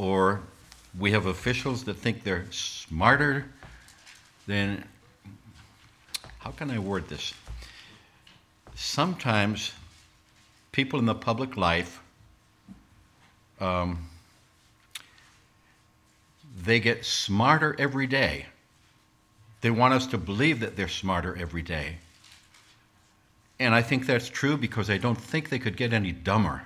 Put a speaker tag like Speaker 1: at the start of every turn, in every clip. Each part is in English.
Speaker 1: or we have officials that think they're smarter than, how can I word this? Sometimes people in the public life, they get smarter every day. They want us to believe that they're smarter every day. And I think that's true because I don't think they could get any dumber.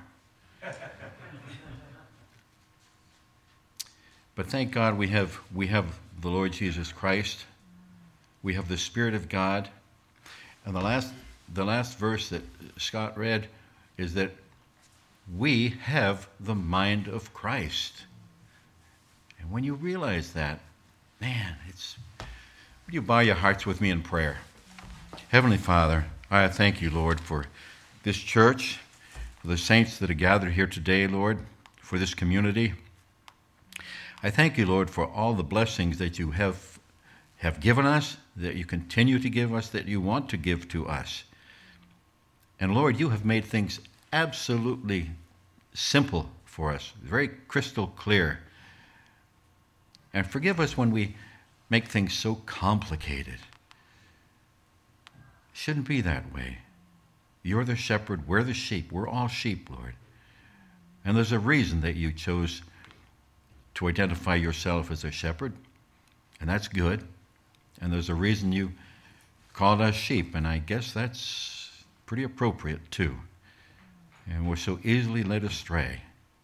Speaker 1: But thank God we have the Lord Jesus Christ. We have the Spirit of God. And the last verse that Scott read is that we have the mind of Christ. And when you realize that, man, would you bow your hearts with me in prayer? Heavenly Father, I thank you, Lord, for this church, for the saints that are gathered here today, Lord, for this community. I thank you, Lord, for all the blessings that you have given us, that you continue to give us, that you want to give to us. And Lord, you have made things absolutely simple for us, very crystal clear. And forgive us when we make things so complicated. It shouldn't be that way. You're the shepherd, we're the sheep. We're all sheep, Lord. And there's a reason that you chose to identify yourself as a shepherd, and that's good. And there's a reason you called us sheep, and I guess that's pretty appropriate too. And we're so easily led astray.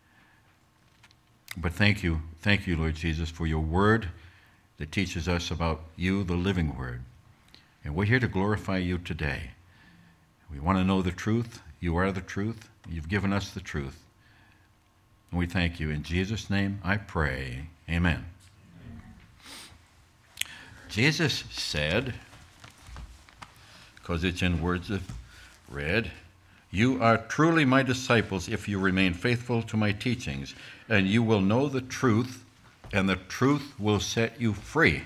Speaker 1: But thank you, Lord Jesus, for your word that teaches us about you, the living word. And we're here to glorify you today. We want to know the truth. You are the truth. You've given us the truth. And we thank you. In Jesus' name I pray. Amen. Jesus said, because it's in words of read, you are truly my disciples if you remain faithful to my teachings, and you will know the truth, and the truth will set you free.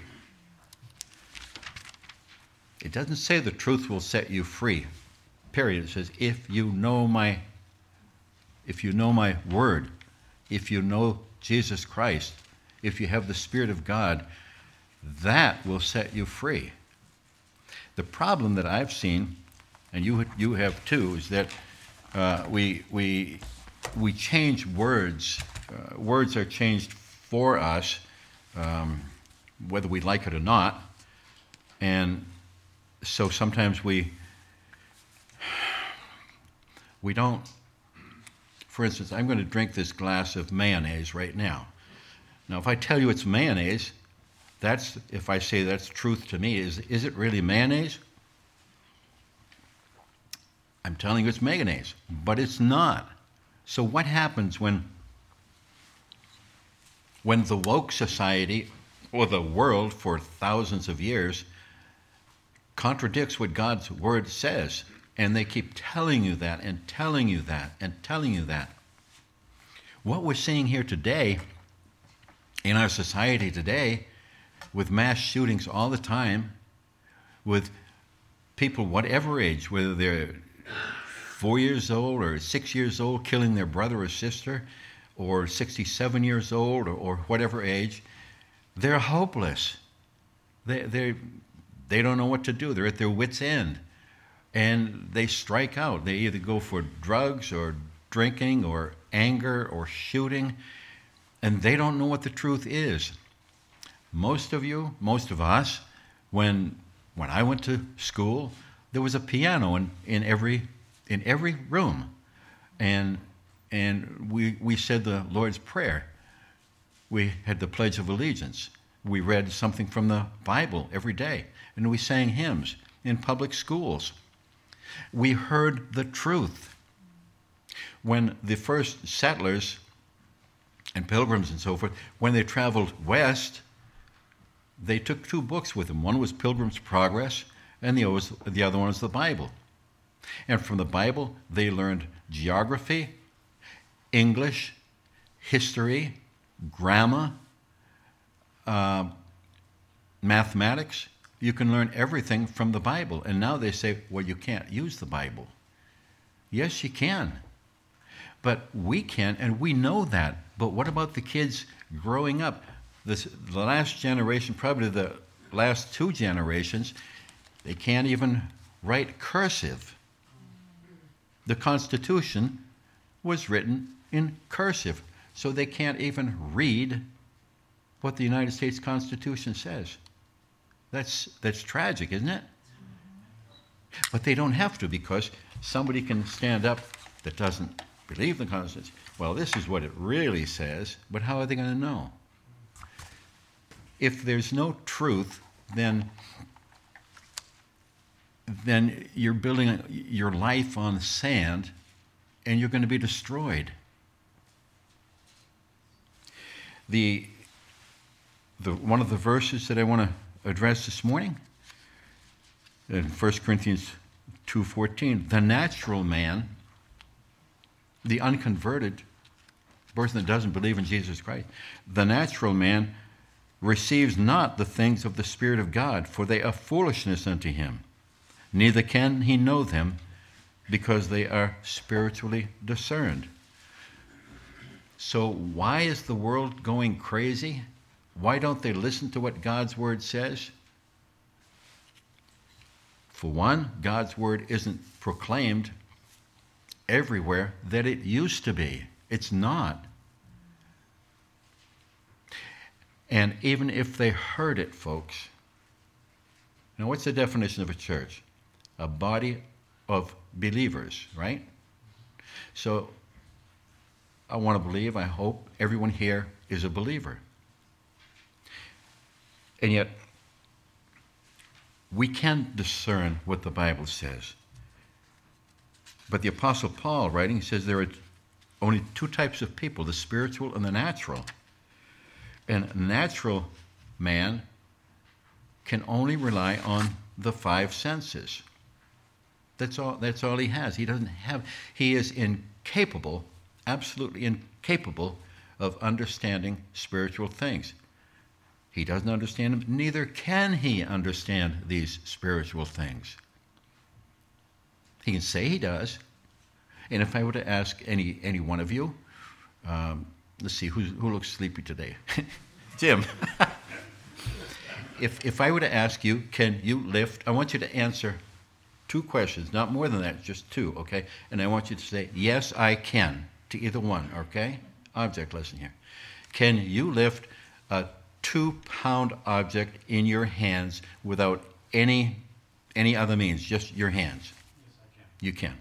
Speaker 1: It doesn't say the truth will set you free, period. It says, if you know my word, if you know Jesus Christ, if you have the Spirit of God, that will set you free. The problem that I've seen, and you have too, is that we change words. Words are changed for us, whether we like it or not. And so sometimes we don't. For instance, I'm going to drink this glass of mayonnaise right now. Now, if I tell you it's mayonnaise, if I say that's truth to me, is it really mayonnaise? I'm telling you it's mayonnaise, but it's not. So what happens when the woke society or the world for thousands of years contradicts what God's word says, and they keep telling you that and telling you that and telling you that? What we're seeing here today in our society today, with mass shootings all the time, with people whatever age, whether they're 4 years old or 6 years old, killing their brother or sister, or 67 years old or whatever age, they're hopeless. They don't know what to do. They're at their wits' end. And they strike out. They either go for drugs or drinking or anger or shooting, and they don't know what the truth is. Most of us, when I went to school, there was a piano in every room, and we said the Lord's Prayer. We had the Pledge of Allegiance. We read something from the Bible every day, and we sang hymns in public schools. We heard the truth. When the first settlers and pilgrims and so forth, when they traveled west, they took 2 books with them. One was Pilgrim's Progress, and the other one was the Bible. And from the Bible, they learned geography, English, history, grammar, mathematics. You can learn everything from the Bible. And now they say, well, you can't use the Bible. Yes, you can. But we can, and we know that. But what about the kids growing up? The last generation, probably the last 2 generations, they can't even write cursive. The Constitution was written in cursive, so they can't even read what the United States Constitution says. That's tragic, isn't it? But they don't have to, because somebody can stand up that doesn't believe the Constitution. Well, this is what it really says, but how are they going to know? If there's no truth, then you're building your life on sand, and you're going to be destroyed. One of the verses that I want to address this morning, in 1 Corinthians 2:14, the natural man, the unconverted person that doesn't believe in Jesus Christ, the natural man receives not the things of the Spirit of God, for they are foolishness unto him. Neither can he know them, because they are spiritually discerned. So why is the world going crazy? Why don't they listen to what God's Word says? For one, God's Word isn't proclaimed everywhere that it used to be. It's not. And even if they heard it, folks, now what's the definition of a church? A body of believers, right? So I want to believe, I hope everyone here is a believer. And yet, we can discern what the Bible says. But the Apostle Paul, writing, says there are only 2 types of people, the spiritual and the natural. And a natural man can only rely on the 5 senses. That's all he has. He is incapable, absolutely incapable of understanding spiritual things. He doesn't understand them, neither can he understand these spiritual things. He can say he does. And if I were to ask any one of you, let's see, who looks sleepy today? Jim. If I were to ask you, can you lift? I want you to answer 2 questions, not more than that, just 2, okay? And I want you to say, yes, I can, to either one, okay? Object lesson here. Can you lift a 2-pound object in your hands without any other means, just your hands?
Speaker 2: Yes, I can.
Speaker 1: You can.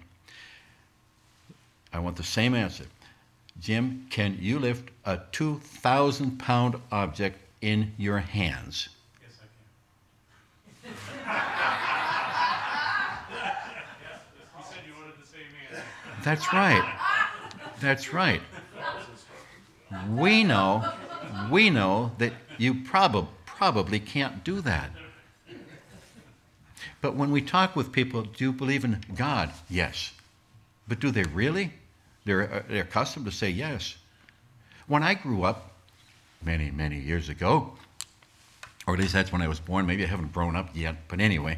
Speaker 1: I want the same answer. Jim, can you lift a 2,000-pound object in your hands?
Speaker 2: Yes, I can. You said you wanted the same answer.
Speaker 1: That's right. That's right. We know that you probably can't do that. But when we talk with people, do you believe in God? Yes. But do they really? They're accustomed to say yes. When I grew up, many, many years ago, or at least that's when I was born, maybe I haven't grown up yet, but anyway,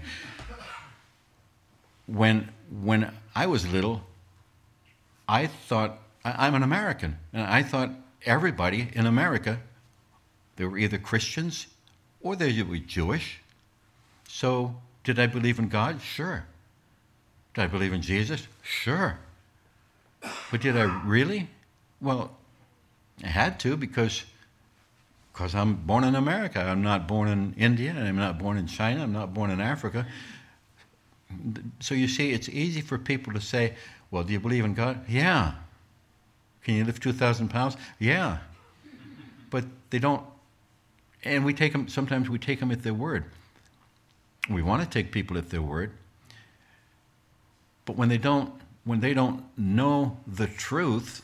Speaker 1: when I was little, I thought, I'm an American, and I thought everybody in America, they were either Christians or they were Jewish. So did I believe in God? Sure. Did I believe in Jesus? Sure. But did I really? Well, I had to because I'm born in America. I'm not born in India, and I'm not born in China. I'm not born in Africa. So you see, it's easy for people to say, well, do you believe in God? Yeah. Can you lift 2,000 pounds? Yeah. But they don't, and sometimes we take them at their word. We want to take people at their word. But when they don't know the truth,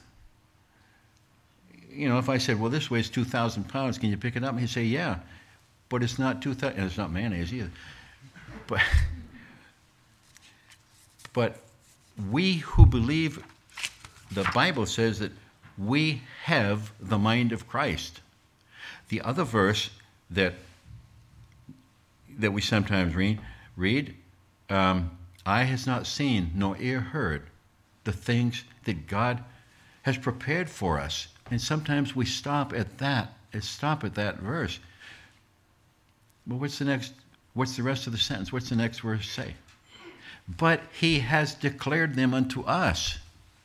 Speaker 1: if I said, well, this weighs 2,000 pounds, can you pick it up? And he'd say, yeah, but it's not 2,000, and it's not mayonnaise either. But we who believe, the Bible says that we have the mind of Christ. The other verse that we sometimes read, eye has not seen, nor ear heard, the things that God has prepared for us And sometimes we stop at that verse. Well, what's the rest of the sentence? What's the next verse say? But he has declared them unto us.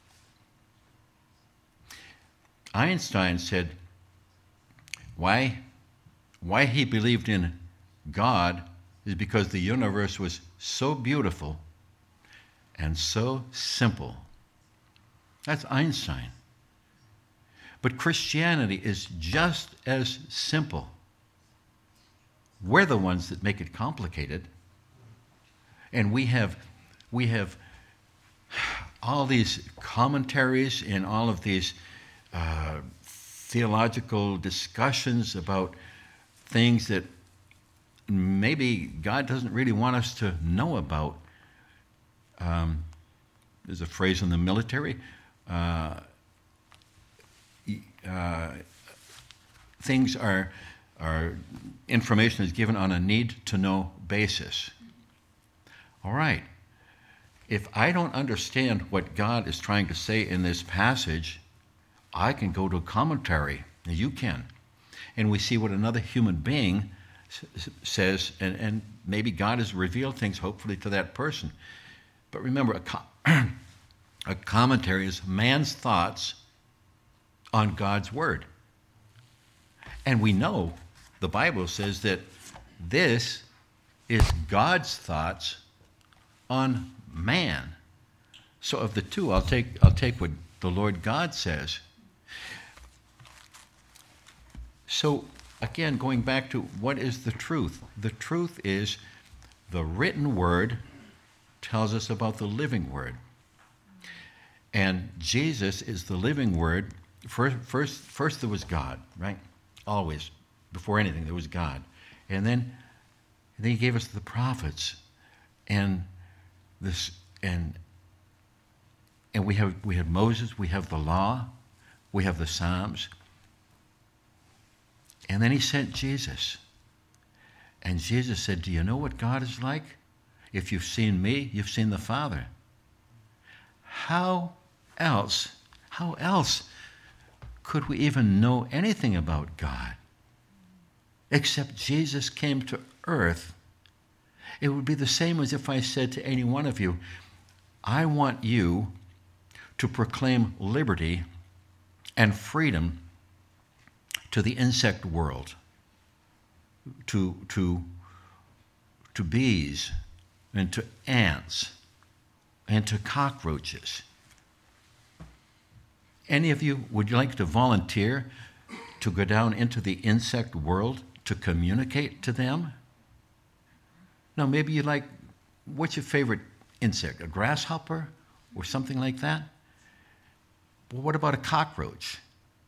Speaker 1: Einstein said why he believed in God is because the universe was so beautiful and so simple. That's Einstein. But Christianity is just as simple. We're the ones that make it complicated. And we have all these commentaries and all of these theological discussions about things that maybe God doesn't really want us to know about. There's a phrase in the military. Things are information is given on a need-to-know basis. All right. If I don't understand what God is trying to say in this passage, I can go to a commentary. You can. And we see what another human being says, and maybe God has revealed things, hopefully, to that person. But remember, a commentary is man's thoughts on God's word. And we know the Bible says that this is God's thoughts on man. So of the two, I'll take what the Lord God says. So again, going back to what is the truth? The truth is the written word tells us about the living word. And Jesus is the living word. First there was God, right? Always. Before anything, there was God. And then he gave us the prophets. And we have Moses, we have the law, we have the Psalms. And then he sent Jesus. And Jesus said, do you know what God is like? If you've seen me, you've seen the Father. How else could we even know anything about God? Except Jesus came to earth. It would be the same as if I said to any one of you, I want you to proclaim liberty and freedom to the insect world, to bees and to ants and to cockroaches. Any of you would like to volunteer to go down into the insect world to communicate to them? Now, maybe you like, what's your favorite insect? A grasshopper or something like that? Well, what about a cockroach?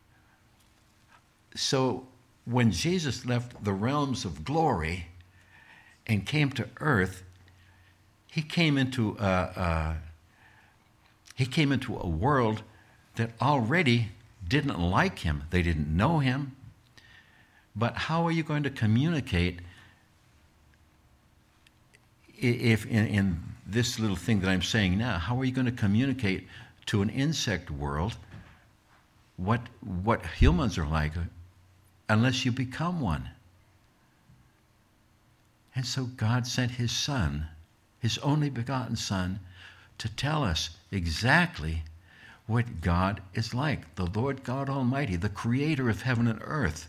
Speaker 1: So when Jesus left the realms of glory and came to earth, he came into a world that already didn't like him. They didn't know him. But how are you going to communicate if in this little thing that I'm saying now, how are you going to communicate to an insect world what humans are like unless you become one? And so God sent his Son, his only begotten Son, to tell us exactly what God is like, the Lord God Almighty, the creator of heaven and earth.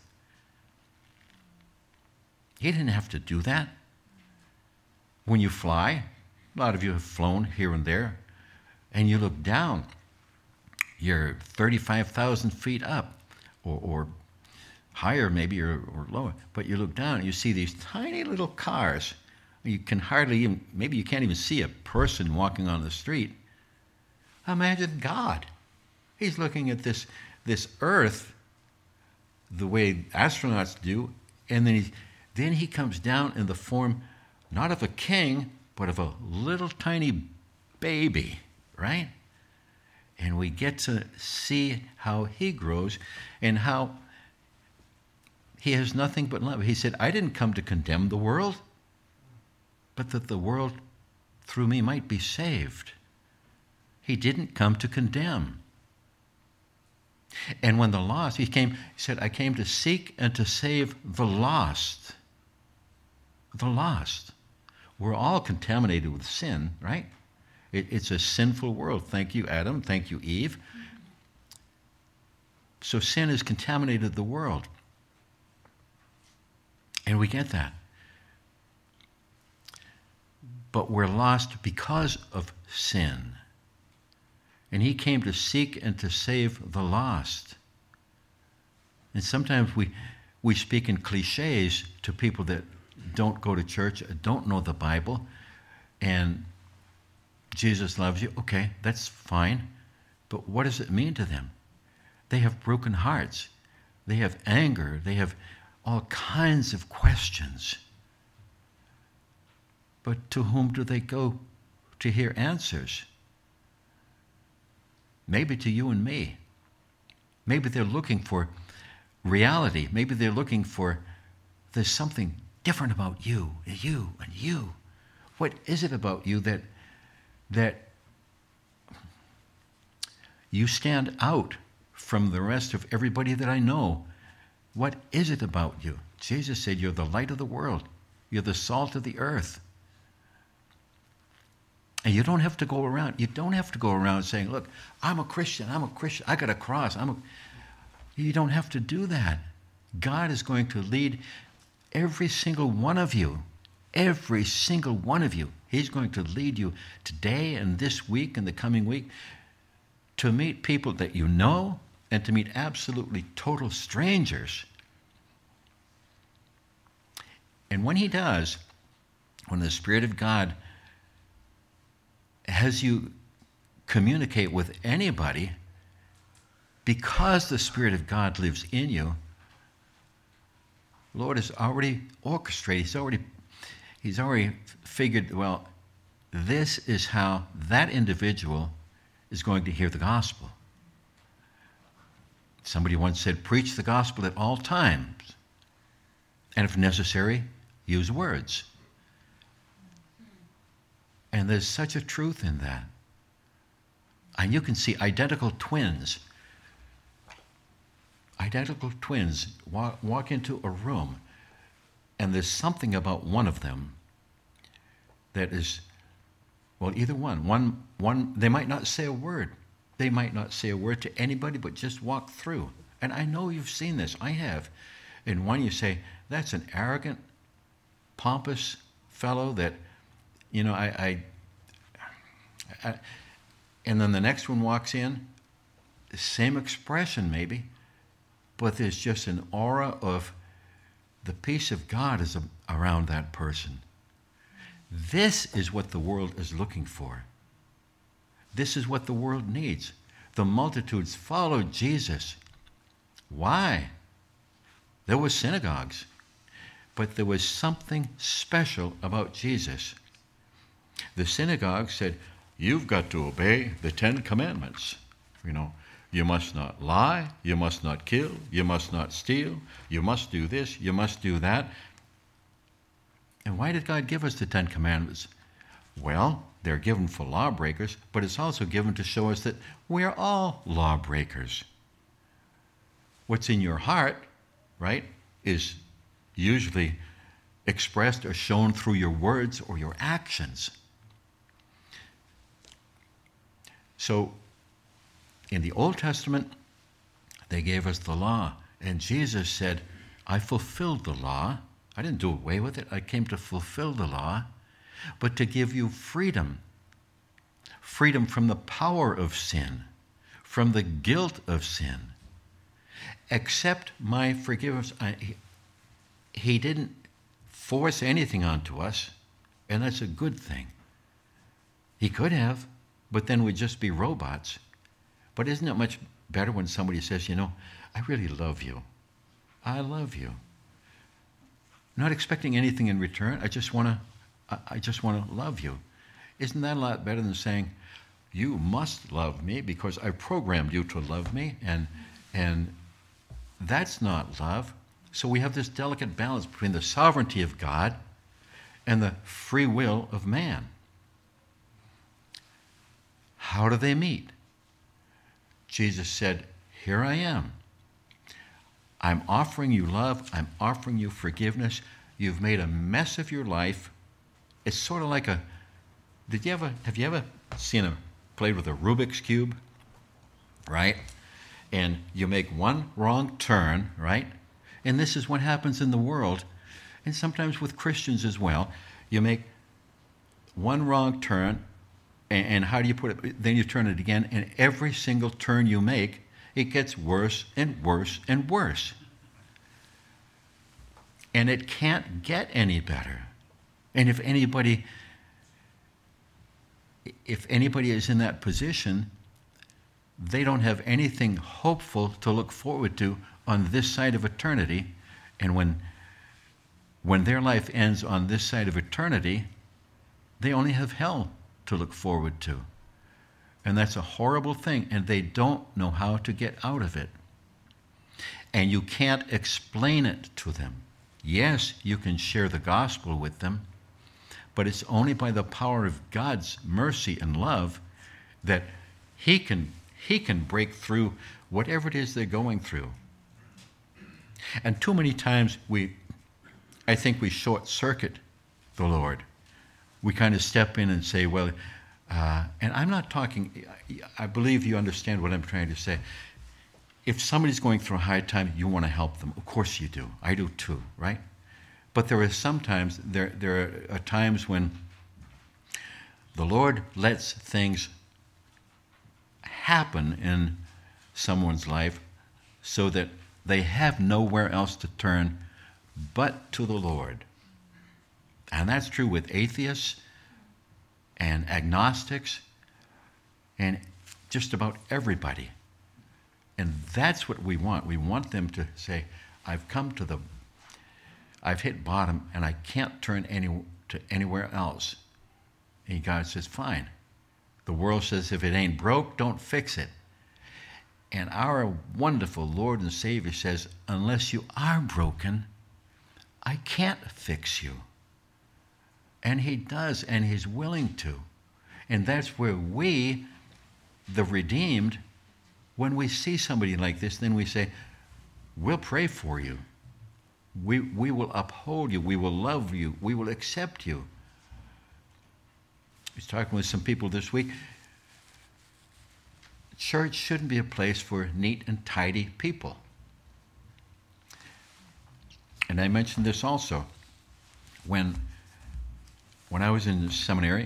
Speaker 1: He didn't have to do that. When you fly, a lot of you have flown here and there, and you look down, you're 35,000 feet up, or higher maybe, or lower, but you look down and you see these tiny little cars. You can hardly even, maybe you can't even see a person walking on the street. Imagine God. He's looking at this earth the way astronauts do, and then he comes down in the form not of a king, but of a little tiny baby, right? And we get to see how he grows and how he has nothing but love. He said, I didn't come to condemn the world, but that the world through me might be saved. He didn't come to condemn. And when the lost, he said, I came to seek and to save the lost. The lost. We're all contaminated with sin, right? It's a sinful world. Thank you, Adam. Thank you, Eve. So sin has contaminated the world. And we get that. But we're lost because of sin. And he came to seek and to save the lost. And sometimes we speak in cliches to people that don't go to church, don't know the Bible, and Jesus loves you. Okay, that's fine. But what does it mean to them? They have broken hearts. They have anger. They have all kinds of questions. But to whom do they go to hear answers? Maybe to you and me. Maybe they're looking for reality. Maybe they're looking for, there's something different about you, and you, and you. What is it about you that you stand out from the rest of everybody that I know? What is it about you? Jesus said, you're the light of the world. You're the salt of the earth. And you don't have to go around saying, look, I'm a Christian, I got a cross. You don't have to do that. God is going to lead every single one of you. He's going to lead you today and this week and the coming week to meet people that you know and to meet absolutely total strangers. And when he does, when the Spirit of God has you communicate with anybody, because the Spirit of God lives in you, Lord has already orchestrated, he's already figured, well, this is how that individual is going to hear the gospel. Somebody once said, preach the gospel at all times, and if necessary, use words. And there's such a truth in that. And you can see identical twins walk into a room, and there's something about one of them that is, well, either one, they might not say a word. They might not say a word to anybody, but just walk through. And I know you've seen this. I have. In one, you say, that's an arrogant, pompous fellow that, you know, and then the next one walks in, same expression maybe, but there's just an aura of the peace of God is around that person. This is what the world is looking for. This is what the world needs. The multitudes followed Jesus. Why? There were synagogues, but there was something special about Jesus. The synagogue said, you've got to obey the 10 Commandments. You know, you must not lie, you must not kill, you must not steal, you must do this, you must do that. And why did God give us the 10 Commandments? Well, they're given for lawbreakers, but it's also given to show us that we are all lawbreakers. What's in your heart, right, is usually expressed or shown through your words or your actions. So, in the Old Testament, they gave us the law. And Jesus said, I fulfilled the law. I didn't do away with it. I came to fulfill the law, but to give you freedom. Freedom from the power of sin, from the guilt of sin. Accept my forgiveness. He didn't force anything onto us, and that's a good thing. He could have, but then we'd just be robots. But isn't it much better when somebody says, you know, I really love you. I love you. Not expecting anything in return. I just want to love you. Isn't that a lot better than saying, you must love me because I programmed you to love me, and that's not love. So we have this delicate balance between the sovereignty of God and the free will of man. How do they meet? Jesus said, here I am. I'm offering you love. I'm offering you forgiveness. You've made a mess of your life. It's sort of like have you ever played with a Rubik's Cube? Right? And you make one wrong turn, right? And this is what happens in the world, and sometimes with Christians as well. You make one wrong turn, and how do you put it? Then you turn it again, and every single turn you make, it gets worse and worse and worse. And it can't get any better. And if anybody is in that position, they don't have anything hopeful to look forward to on this side of eternity. And when their life ends on this side of eternity, they only have hell to look forward to. And that's a horrible thing, and they don't know how to get out of it. And you can't explain it to them. Yes, you can share the gospel with them, but it's only by the power of God's mercy and love that He can break through whatever it is they're going through. And too many times I think we short-circuit the Lord. We kind of step in and say, well, and I'm not talking, I believe you understand what I'm trying to say. If somebody's going through a hard time, you want to help them. Of course you do. I do too, right? But there are times when the Lord lets things happen in someone's life so that they have nowhere else to turn but to the Lord. And that's true with atheists and agnostics and just about everybody. And that's what we want. We want them to say, I've hit bottom and I can't turn anywhere else. And God says, fine. The world says, if it ain't broke, don't fix it. And our wonderful Lord and Savior says, unless you are broken, I can't fix you. And He does, and He's willing to. And that's where we, the redeemed, when we see somebody like this, then we say, we'll pray for you. We will uphold you. We will love you. We will accept you. I was talking with some people this week. Church shouldn't be a place for neat and tidy people. And I mentioned this also. When I was in the seminary,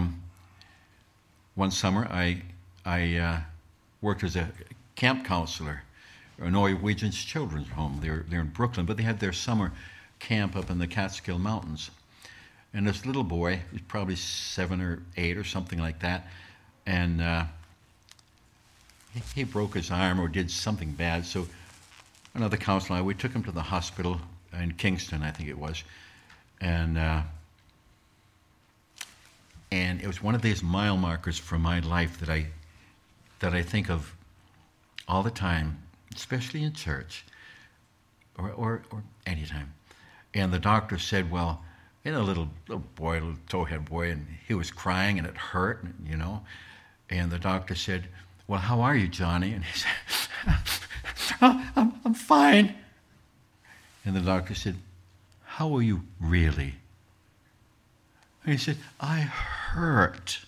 Speaker 1: one summer I worked as a camp counselor, a Norwegian children's home. They're in Brooklyn, but they had their summer camp up in the Catskill Mountains. And this little boy, he's probably 7 or 8 or something like that, and he broke his arm or did something bad. So another counselor, we took him to the hospital in Kingston, I think it was, and it was one of these mile markers for my life that I think of all the time, especially in church or anytime. And the doctor said, well, a little boy, little towhead boy, and he was crying and it hurt, you know. And the doctor said, well, how are you, Johnny? And he said, oh, I'm fine. And the doctor said, how are you really? And he said, I hurt.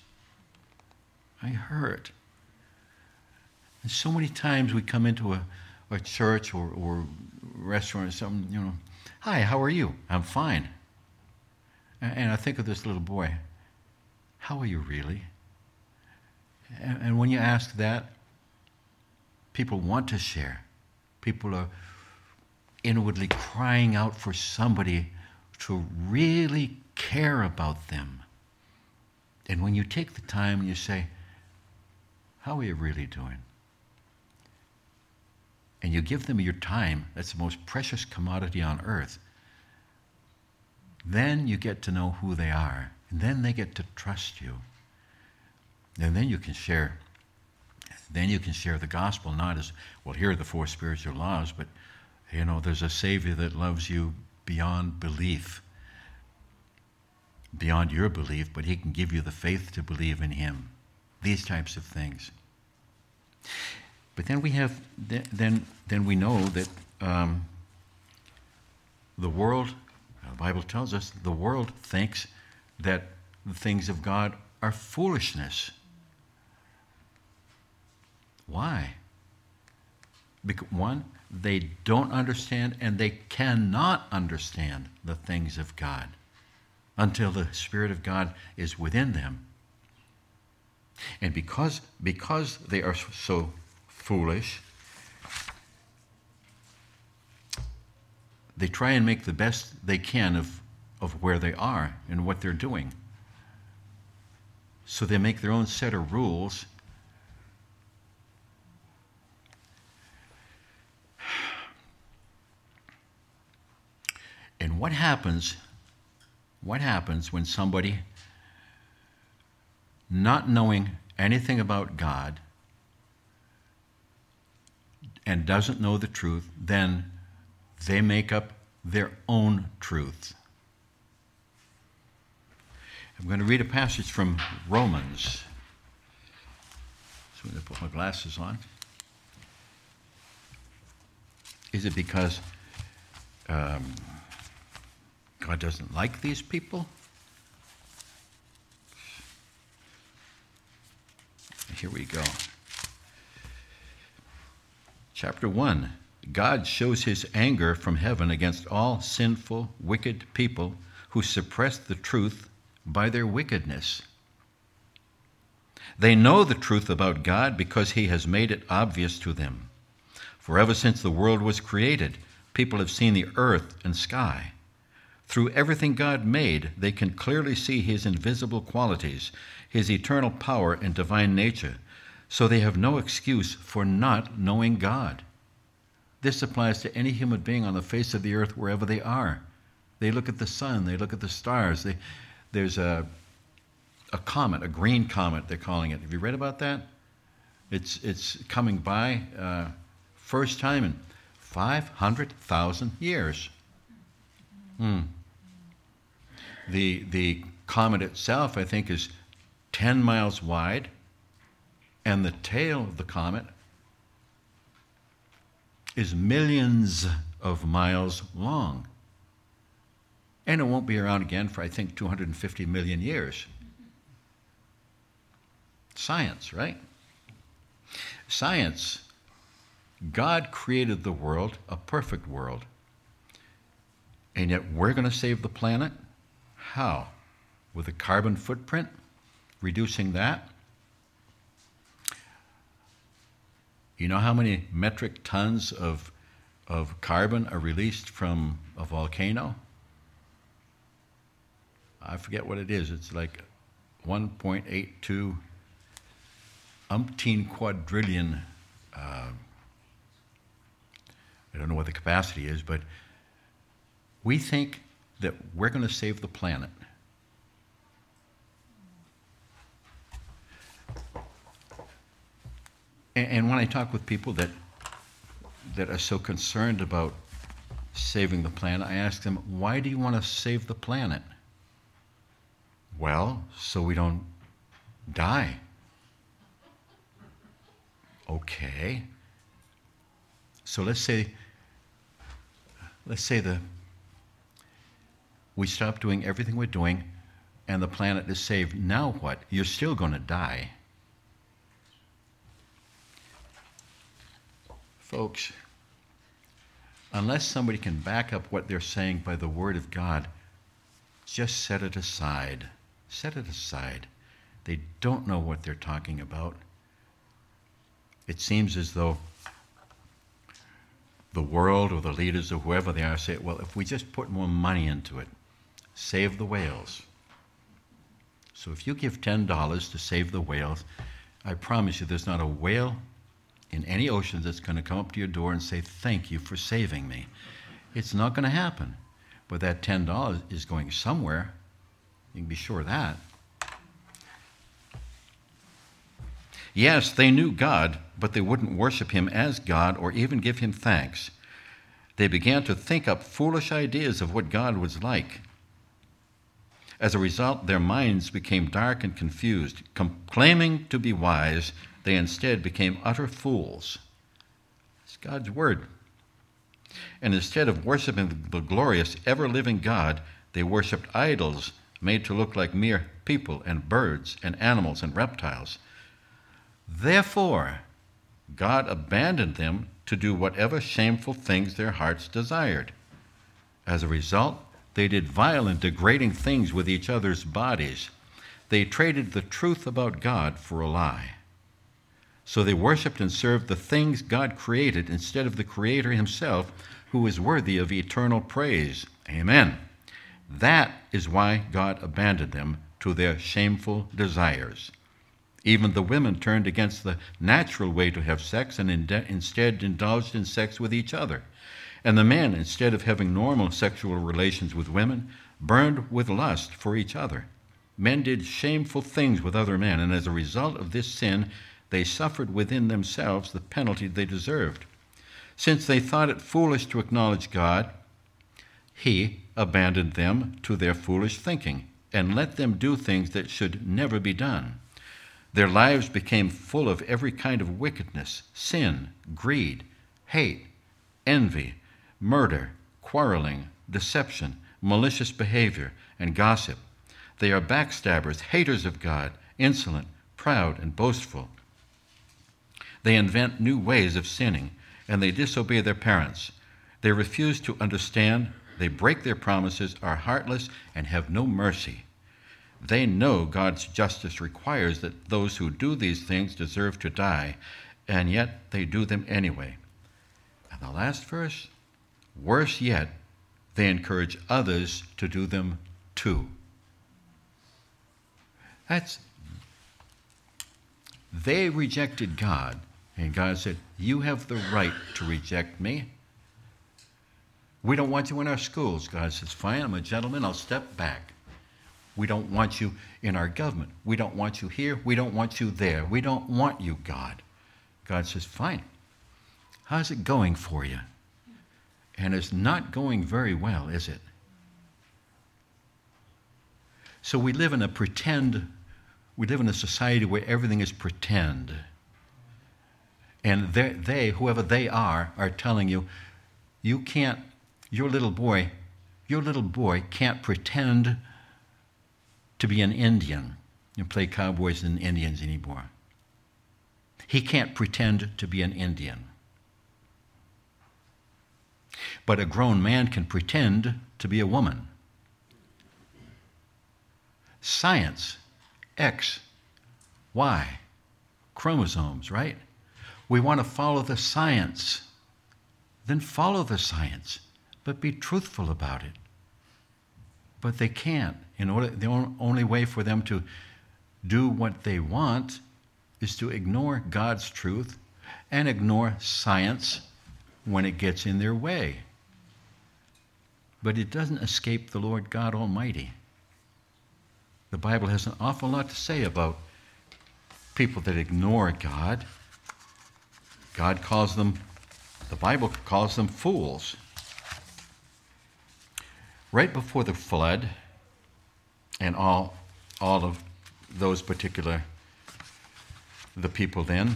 Speaker 1: And so many times we come into a church or restaurant or something, you know, hi, how are you? I'm fine. And I think of this little boy, how are you really? And when you ask that, people want to share. People are inwardly crying out for somebody to really care about them. And when you take the time and you say, how are you really doing? And you give them your time, that's the most precious commodity on earth. Then you get to know who they are. And then they get to trust you. And then you can share. Then you can share the gospel, not as, well, here are the 4 spiritual laws, but, you know, there's a Savior that loves you beyond belief, beyond your belief, but He can give you the faith to believe in Him. These types of things. But then we have, then we know that the world, the Bible tells us, the world thinks that the things of God are foolishness. Why? Because, one, they don't understand and they cannot understand the things of God until the Spirit of God is within them. And because they are so foolish, they try and make the best they can of where they are and what they're doing. So they make their own set of rules. And what happens when somebody, not knowing anything about God and doesn't know the truth, then they make up their own truth? I'm going to read a passage from Romans. So I'm going to put my glasses on. Is it because God doesn't like these people? Here we go. Chapter 1. God shows his anger from heaven against all sinful, wicked people who suppress the truth by their wickedness. They know the truth about God because he has made it obvious to them. For ever since the world was created, people have seen the earth and sky. Through everything God made, they can clearly see his invisible qualities, his eternal power and divine nature, so they have no excuse for not knowing God. This applies to any human being on the face of the earth wherever they are. They look at the sun, they look at the stars. There's a comet, a green comet they're calling it. Have you read about that? It's coming by first time in 500,000 years. The comet itself, I think, is 10 miles wide, and the tail of the comet is millions of miles long. And it won't be around again for, I think, 250 million years. Science, right? Science. God created the world, a perfect world. And yet we're going to save the planet? How? With a carbon footprint? Reducing that? You know how many metric tons of carbon are released from a volcano? I forget what it is. It's like 1.82 umpteen quadrillion. I don't know what the capacity is, but we think that we're going to save the planet. And when I talk with people that are so concerned about saving the planet, I ask them, why do you want to save the planet? Well, so we don't die. Okay. So let's say we stop doing everything we're doing and the planet is saved. Now what? You're still going to die. Folks, unless somebody can back up what they're saying by the Word of God, just set it aside. Set it aside. They don't know what they're talking about. It seems as though the world or the leaders or whoever they are say, well, if we just put more money into it, save the whales. So if you give $10 to save the whales, I promise you there's not a whale in any ocean that's going to come up to your door and say, thank you for saving me. It's not going to happen. But that $10 is going somewhere. You can be sure of that. Yes, they knew God, but they wouldn't worship him as God or even give him thanks. They began to think up foolish ideas of what God was like. As a result, their minds became dark and confused. Claiming to be wise, they instead became utter fools. It's God's word. And instead of worshiping the glorious, ever-living God, they worshipped idols made to look like mere people and birds and animals and reptiles. Therefore, God abandoned them to do whatever shameful things their hearts desired. As a result, they did vile and degrading things with each other's bodies. They traded the truth about God for a lie. So they worshipped and served the things God created instead of the Creator himself, who is worthy of eternal praise. Amen. That is why God abandoned them to their shameful desires. Even the women turned against the natural way to have sex and instead indulged in sex with each other. And the men, instead of having normal sexual relations with women, burned with lust for each other. Men did shameful things with other men, and as a result of this sin, they suffered within themselves the penalty they deserved. Since they thought it foolish to acknowledge God, he abandoned them to their foolish thinking and let them do things that should never be done. Their lives became full of every kind of wickedness, sin, greed, hate, envy, murder, quarreling, deception, malicious behavior, and gossip. They are backstabbers, haters of God, insolent, proud, and boastful. They invent new ways of sinning, and they disobey their parents. They refuse to understand, they break their promises, are heartless, and have no mercy. They know God's justice requires that those who do these things deserve to die, and yet they do them anyway. And the last verse, worse yet, they encourage others to do them too. They rejected God, and God said, you have the right to reject me. We don't want you in our schools. God says, fine, I'm a gentleman, I'll step back. We don't want you in our government. We don't want you here. We don't want you there. We don't want you, God. God says, fine. How's it going for you? And it's not going very well, is it? So we live in a society where everything is pretend. And they, whoever they are telling you, you can't, your little boy can't pretend to be an Indian and play cowboys and Indians anymore. He can't pretend to be an Indian. But a grown man can pretend to be a woman. Science, X, Y, chromosomes, right? We want to follow the science. Then follow the science, but be truthful about it. But they can't. The only way for them to do what they want is to ignore God's truth and ignore science when it gets in their way. But it doesn't escape the Lord God Almighty. The Bible has an awful lot to say about people that ignore God. The Bible calls them fools. Right before the flood, and all of those particular, the people then,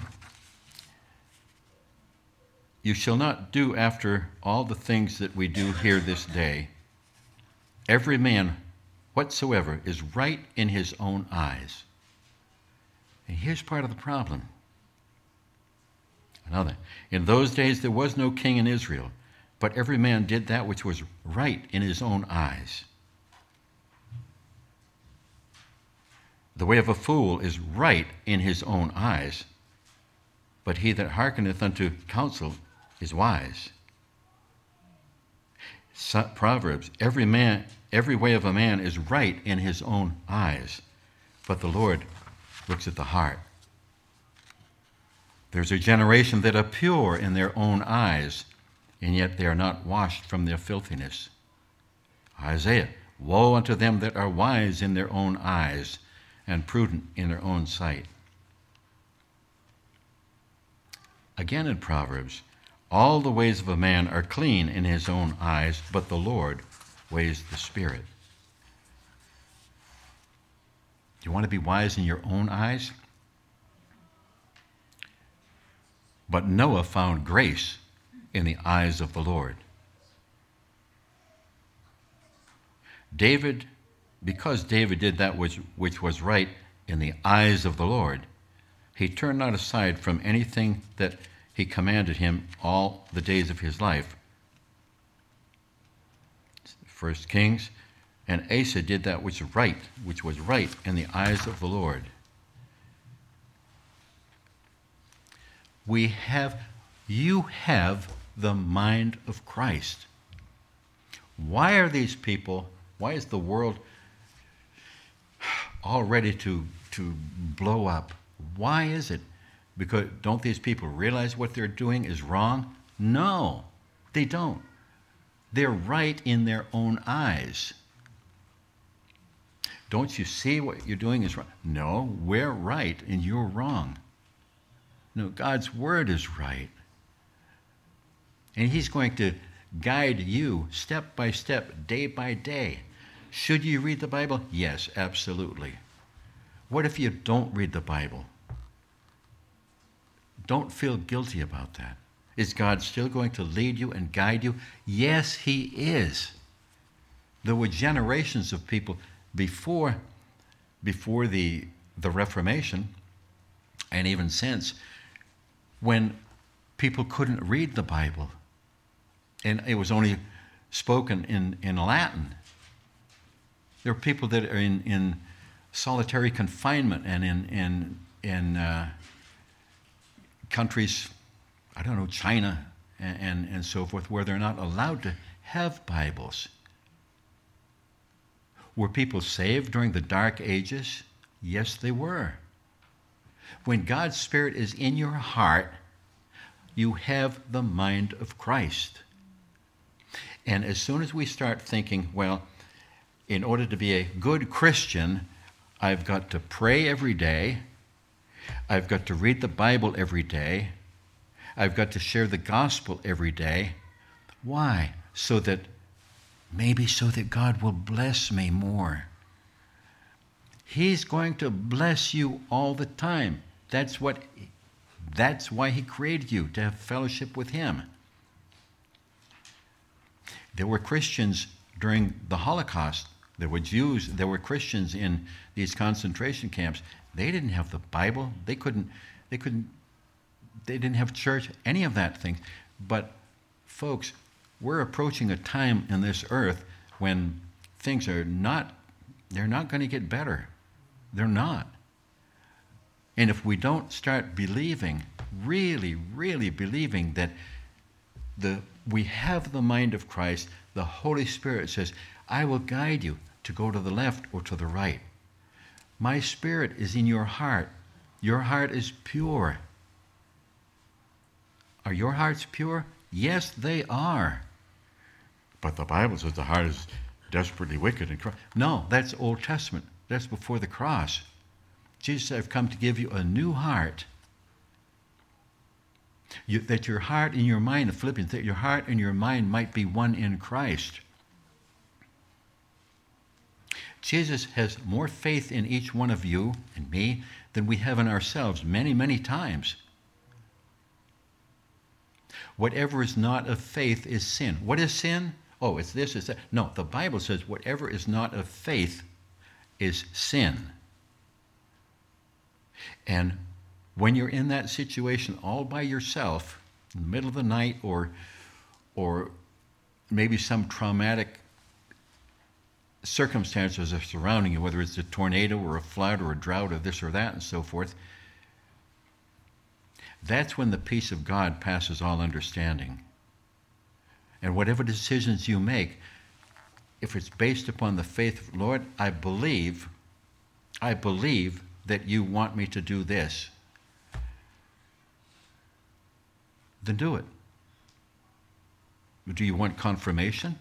Speaker 1: you shall not do after all the things that we do here this day. Every man whatsoever is right in his own eyes. And here's part of the problem. In those days there was no king in Israel, but every man did that which was right in his own eyes. The way of a fool is right in his own eyes, but he that hearkeneth unto counsel is wise. Proverbs, every way of a man is right in his own eyes, but the Lord looks at the heart. There's a generation that are pure in their own eyes, and yet they are not washed from their filthiness. Isaiah, woe unto them that are wise in their own eyes, and prudent in their own sight. Again in Proverbs, all the ways of a man are clean in his own eyes, but the Lord weighs the spirit. Do you want to be wise in your own eyes? But Noah found grace in the eyes of the Lord. David, because David did that which was right in the eyes of the Lord, he turned not aside from anything that he commanded him all the days of his life. 1 Kings, and Asa did that which was right in the eyes of the Lord. You have the mind of Christ. Why is the world all ready to blow up? Why is it? Because don't these people realize what they're doing is wrong? No, they don't. They're right in their own eyes. Don't you see what you're doing is wrong? No, we're right and you're wrong. No, God's word is right. And he's going to guide you step by step, day by day. Should you read the Bible? Yes, absolutely. What if you don't read the Bible? Don't feel guilty about that. Is God still going to lead you and guide you? Yes, he is. There were generations of people before the Reformation, and even since, when people couldn't read the Bible, and it was only spoken in Latin. There are people that are in solitary confinement and in countries, I don't know, China and so forth, where they're not allowed to have Bibles. Were people saved during the Dark Ages? Yes, they were. When God's Spirit is in your heart, you have the mind of Christ. And as soon as we start thinking, well, in order to be a good Christian, I've got to pray every day, I've got to read the Bible every day, I've got to share the gospel every day. Why? So that God will bless me more. He's going to bless you all the time. That's why he created you, to have fellowship with him. There were Christians during the Holocaust. There were Jews. There were Christians in these concentration camps. They didn't have the Bible. They didn't have church, any of that thing. But folks, we're approaching a time in this earth when things they're not going to get better. They're not. And if we don't start believing, really, really believing that we have the mind of Christ, the Holy Spirit says, I will guide you to go to the left or to the right. My Spirit is in your heart. Your heart is pure. Are your hearts pure? Yes, they are. But the Bible says the heart is desperately wicked and corrupt. No, that's Old Testament. That's before the cross. Jesus said, I've come to give you a new heart. That your heart and your mind, the Philippians, that your heart and your mind might be one in Christ. Jesus has more faith in each one of you and me than we have in ourselves many, many times. Whatever is not of faith is sin. What is sin? Oh, it's this, it's that. No, the Bible says whatever is not of faith is sin. And when you're in that situation all by yourself, in the middle of the night, or maybe some traumatic circumstances are surrounding you, whether it's a tornado or a flood or a drought or this or that and so forth, that's when the peace of God passes all understanding. And whatever decisions you make, if it's based upon the faith of the Lord, I believe that you want me to do this, then do it. Do you want confirmation?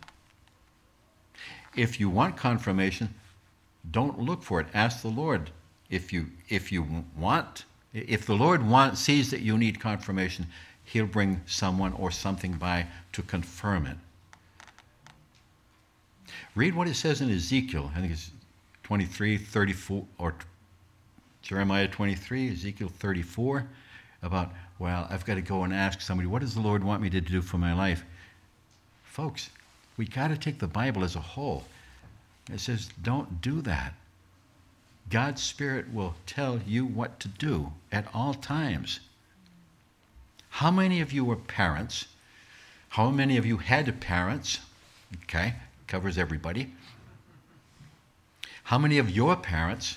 Speaker 1: If you want confirmation, don't look for it. Ask the Lord. If the Lord sees that you need confirmation, he'll bring someone or something by to confirm it. Read what it says in Ezekiel. I think it's 23, 34, or Jeremiah 23, Ezekiel 34. about, well, I've got to go and ask somebody, what does the Lord want me to do for my life? Folks, we got to take the Bible as a whole. It says, don't do that. God's Spirit will tell you what to do at all times. How many of you were parents? How many of you had parents? Okay, covers everybody. How many of your parents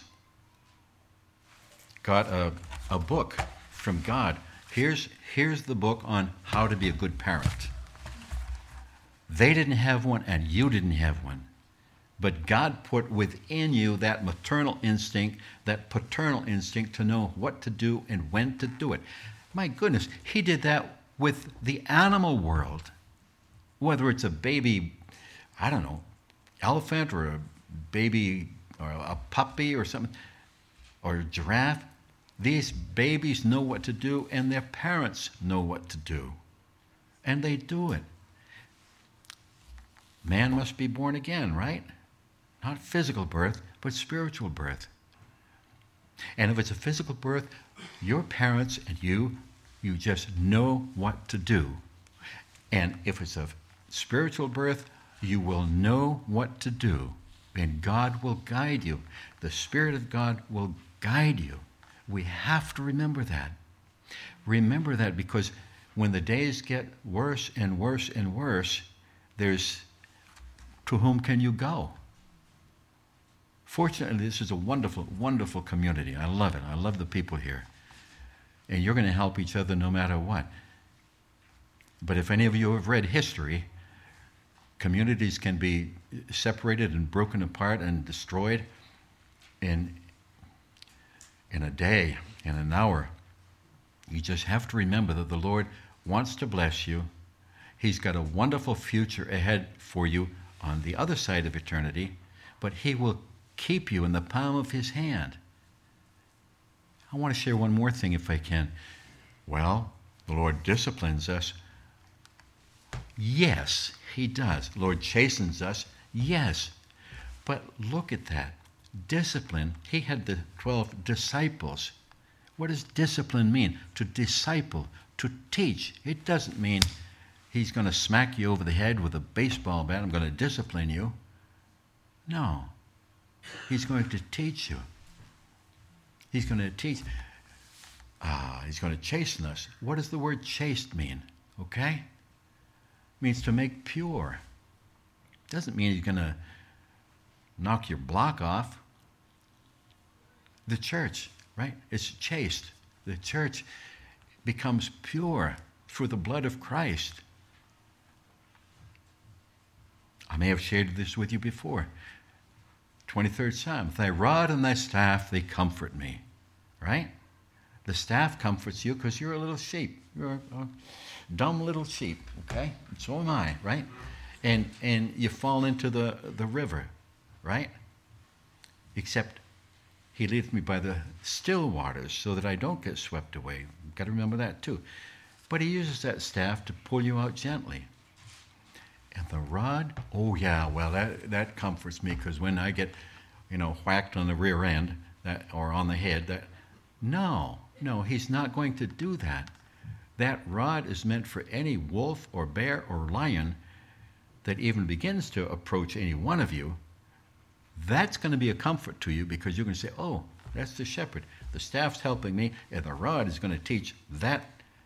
Speaker 1: got a book from God? Here's the book on how to be a good parent. They didn't have one and you didn't have one. But God put within you that maternal instinct, that paternal instinct to know what to do and when to do it. My goodness, he did that with the animal world. Whether it's a baby, I don't know, elephant or a baby or a puppy or something, or a giraffe, these babies know what to do and their parents know what to do. And they do it. Man must be born again, right? Not physical birth, but spiritual birth. And if it's a physical birth, your parents and you just know what to do. And if it's a spiritual birth, you will know what to do. And God will guide you. The Spirit of God will guide you. We have to remember that. Remember that, because when the days get worse and worse and worse, there's, to whom can you go? Fortunately, this is a wonderful, wonderful community. I love it. I love the people here. And you're going to help each other no matter what. But if any of you have read history, communities can be separated and broken apart and destroyed in a day, in an hour. You just have to remember that the Lord wants to bless you. He's got a wonderful future ahead for you on the other side of eternity, but he will keep you in the palm of his hand. I want to share one more thing if I can. Well, the Lord disciplines us. Yes, he does. The Lord chastens us. Yes. But look at that. Discipline. He had the 12 disciples. What does discipline mean? To disciple, to teach. It doesn't mean he's going to smack you over the head with a baseball bat. I'm going to discipline you. No. He's going to teach you. He's going to teach. He's going to chasten us. What does the word chaste mean? Okay? It means to make pure. Doesn't mean he's going to knock your block off. The church, right? It's chaste. The church becomes pure through the blood of Christ. I may have shared this with you before. 23rd Psalm, thy rod and thy staff, they comfort me. Right? The staff comforts you because you're a little sheep. You're a dumb little sheep, okay? And so am I, right? And you fall into the river, right? Except he leads me by the still waters so that I don't get swept away. You've got to remember that too. But he uses that staff to pull you out gently. And the rod, oh yeah, well that comforts me, because when I get, whacked on the rear end or on the head, no, he's not going to do that. That rod is meant for any wolf or bear or lion that even begins to approach any one of you. That's going to be a comfort to you, because you're going to say, oh, that's the shepherd. The staff's helping me, and the rod is going to teach that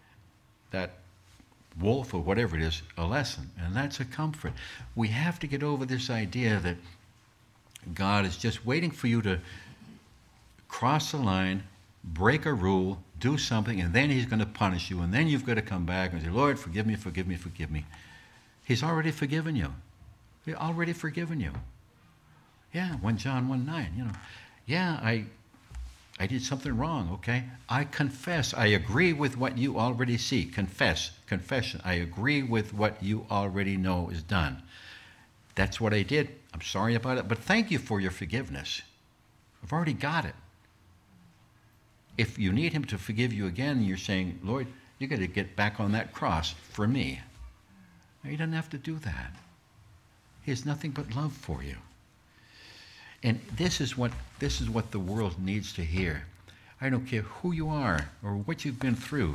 Speaker 1: wolf or whatever it is a lesson. And that's a comfort. We have to get over this idea that God is just waiting for you to cross the line, break a rule, do something, and then he's going to punish you, and then you've got to come back and say, Lord, forgive me, forgive me, forgive me. He's already forgiven you. He's already forgiven you. Yeah, 1 John 1:9, Yeah, I did something wrong, okay? I confess. I agree with what you already see. Confession. I agree with what you already know is done. That's what I did. I'm sorry about it, but thank you for your forgiveness. I've already got it. If you need him to forgive you again, you're saying, Lord, you got to get back on that cross for me. He doesn't have to do that. He has nothing but love for you. And this is what the world needs to hear. I don't care who you are or what you've been through.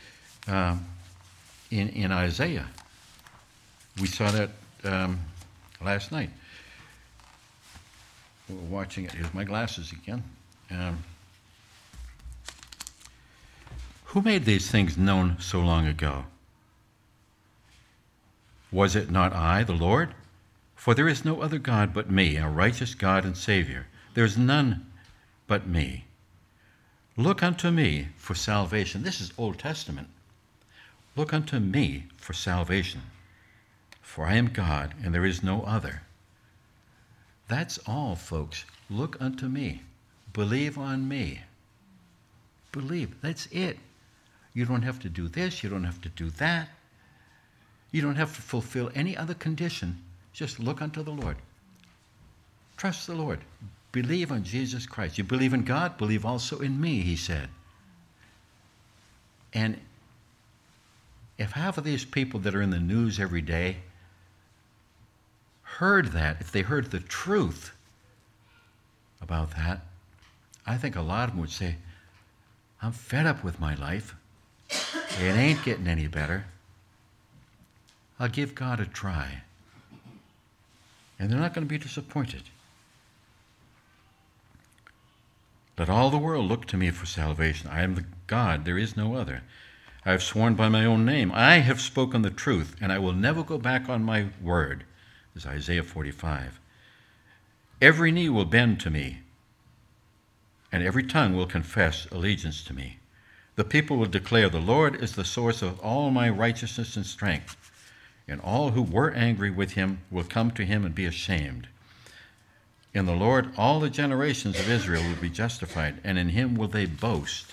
Speaker 1: In Isaiah, we saw that last night. We were watching it. Here's my glasses again. Who made these things known so long ago? Was it not I, the Lord? For there is no other God but me, a righteous God and Savior. There is none but me. Look unto me for salvation. This is Old Testament. Look unto me for salvation. For I am God, and there is no other. That's all, folks. Look unto me. Believe on me. Believe. That's it. You don't have to do this. You don't have to do that. You don't have to fulfill any other condition. Just look unto the Lord. Trust the Lord. Believe on Jesus Christ. You believe in God, believe also in me, he said. And if half of these people that are in the news every day heard that, if they heard the truth about that, I think a lot of them would say, I'm fed up with my life. It ain't getting any better. I'll give God a try. And they're not going to be disappointed. Let all the world look to me for salvation. I am the God, there is no other. I have sworn by my own name. I have spoken the truth, and I will never go back on my word. This is Isaiah 45. Every knee will bend to me, and every tongue will confess allegiance to me. The people will declare, the Lord is the source of all my righteousness and strength. And all who were angry with him will come to him and be ashamed. In the Lord, all the generations of Israel will be justified, and in him will they boast.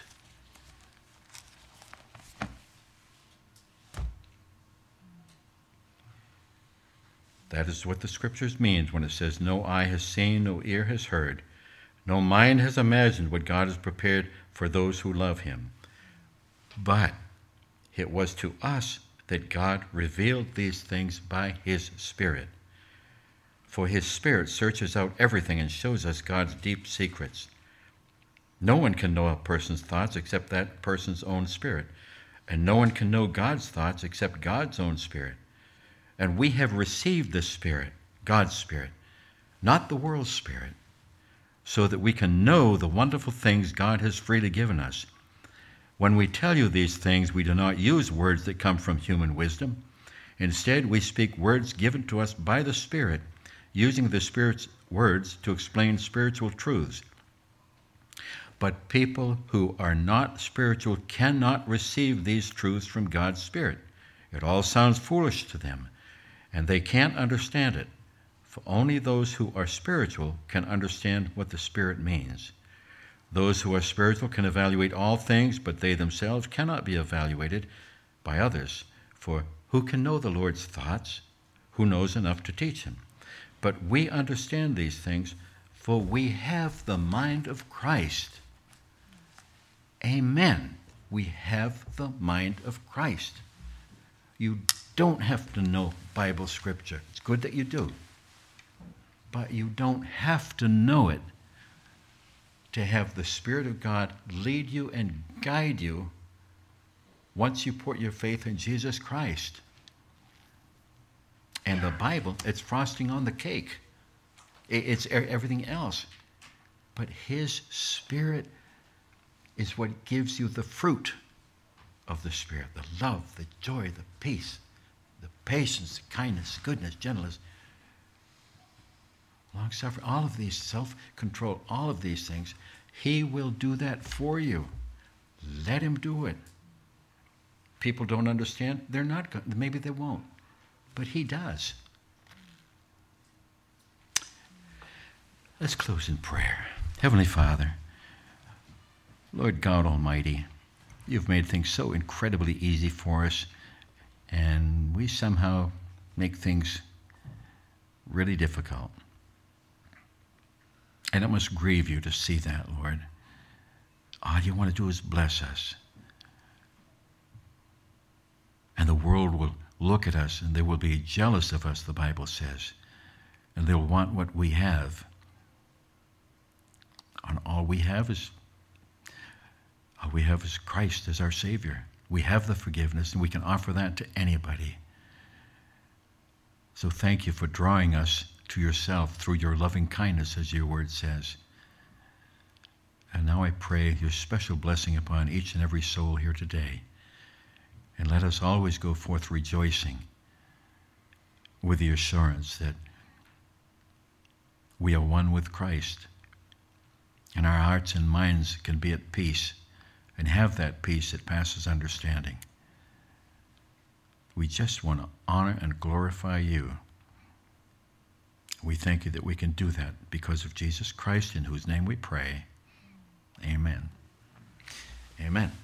Speaker 1: That is what the scriptures means when it says, no eye has seen, no ear has heard, no mind has imagined what God has prepared for those who love him. But it was to us that God revealed these things by his Spirit. For his Spirit searches out everything and shows us God's deep secrets. No one can know a person's thoughts except that person's own spirit. And no one can know God's thoughts except God's own Spirit. And we have received this Spirit, God's Spirit, not the world's spirit, so that we can know the wonderful things God has freely given us. When we tell you these things, we do not use words that come from human wisdom. Instead, we speak words given to us by the Spirit, using the Spirit's words to explain spiritual truths. But people who are not spiritual cannot receive these truths from God's Spirit. It all sounds foolish to them, and they can't understand it. For only those who are spiritual can understand what the Spirit means. Those who are spiritual can evaluate all things, but they themselves cannot be evaluated by others. For who can know the Lord's thoughts? Who knows enough to teach him? But we understand these things, for we have the mind of Christ. Amen. We have the mind of Christ. You don't have to know Bible scripture. It's good that you do. But you don't have to know it to have the Spirit of God lead you and guide you once you put your faith in Jesus Christ. And the Bible, it's frosting on the cake. It's everything else. But his Spirit is what gives you the fruit of the Spirit, the love, the joy, the peace, the patience, the kindness, goodness, gentleness, long-suffering, all of these, self-control, all of these things. He will do that for you. Let him do it. People don't understand. They're not going. Maybe they won't. But he does. Let's close in prayer. Heavenly Father, Lord God Almighty, you've made things so incredibly easy for us, and we somehow make things really difficult. And it must grieve you to see that, Lord. All you want to do is bless us. And the world will look at us and they will be jealous of us, the Bible says. And they'll want what we have. And all we have is All we have is Christ as our Savior. We have the forgiveness, and we can offer that to anybody. So thank you for drawing us to yourself through your loving kindness, as your word says. And now I pray your special blessing upon each and every soul here today. And let us always go forth rejoicing with the assurance that we are one with Christ, and our hearts and minds can be at peace and have that peace that passes understanding. We just want to honor and glorify you. We thank you that we can do that because of Jesus Christ, in whose name we pray. Amen. Amen.